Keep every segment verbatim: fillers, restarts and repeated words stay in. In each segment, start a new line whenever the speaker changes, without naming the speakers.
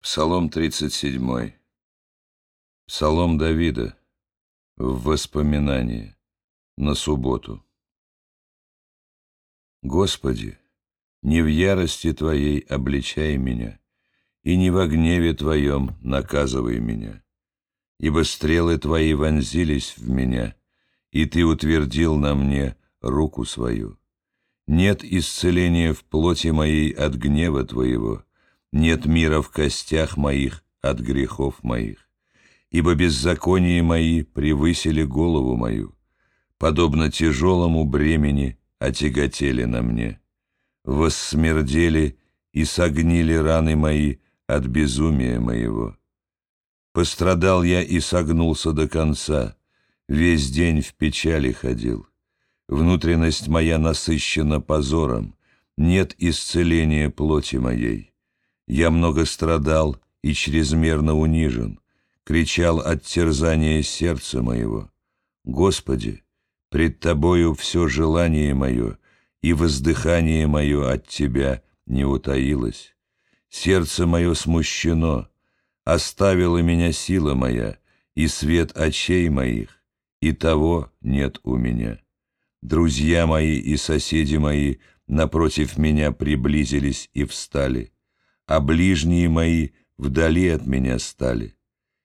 Псалом тридцать седьмой. Псалом Давида в воспоминание на субботу. Господи, не в ярости Твоей обличай меня, и не во гневе Твоем наказывай меня, ибо стрелы Твои вонзились в меня, и Ты утвердил на мне руку свою. Нет исцеления в плоти моей от гнева Твоего, нет мира в костях моих от грехов моих. Ибо беззаконие мои превысили голову мою, подобно тяжелому бремени отяготели на мне. Воссмердели и согнили раны мои от безумия моего. Пострадал я и согнулся до конца, весь день в печали ходил. Внутренность моя насыщена позором, нет исцеления плоти моей. Я много страдал и чрезмерно унижен, кричал от терзания сердца моего. Господи, пред Тобою все желание мое, и воздыхание мое от Тебя не утаилось. Сердце мое смущено, оставила меня сила моя, и свет очей моих, и того нет у меня. Друзья мои и соседи мои напротив меня приблизились и встали, а ближние мои вдали от меня стали.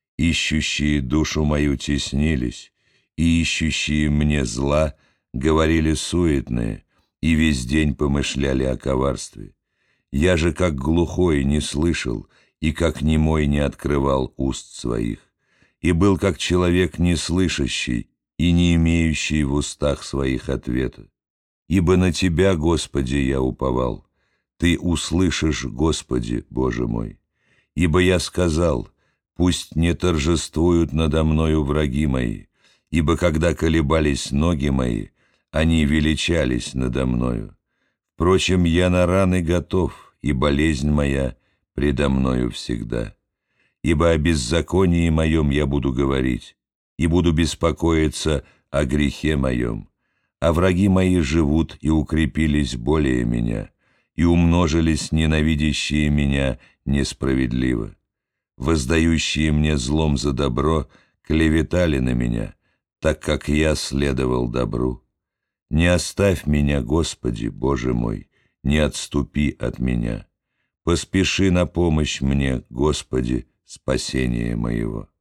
Ищущие душу мою теснились, и ищущие мне зла говорили суетные, и весь день помышляли о коварстве. Я же, как глухой, не слышал, и как немой не открывал уст своих, и был как человек неслышащий и не имеющий в устах своих ответа. Ибо на Тебя, Господи, я уповал. Ты услышишь, Господи, Боже мой. Ибо я сказал: пусть не торжествуют надо мною враги мои, ибо когда колебались ноги мои, они величались надо мною. Впрочем, я на раны готов, и болезнь моя предо мною всегда. Ибо о беззаконии моем я буду говорить, и буду беспокоиться о грехе моем. А враги мои живут и укрепились более меня, и умножились ненавидящие меня несправедливо. Воздающие мне злом за добро клеветали на меня, так как я следовал добру. Не оставь меня, Господи, Боже мой, не отступи от меня. Поспеши на помощь мне, Господи, спасение моего.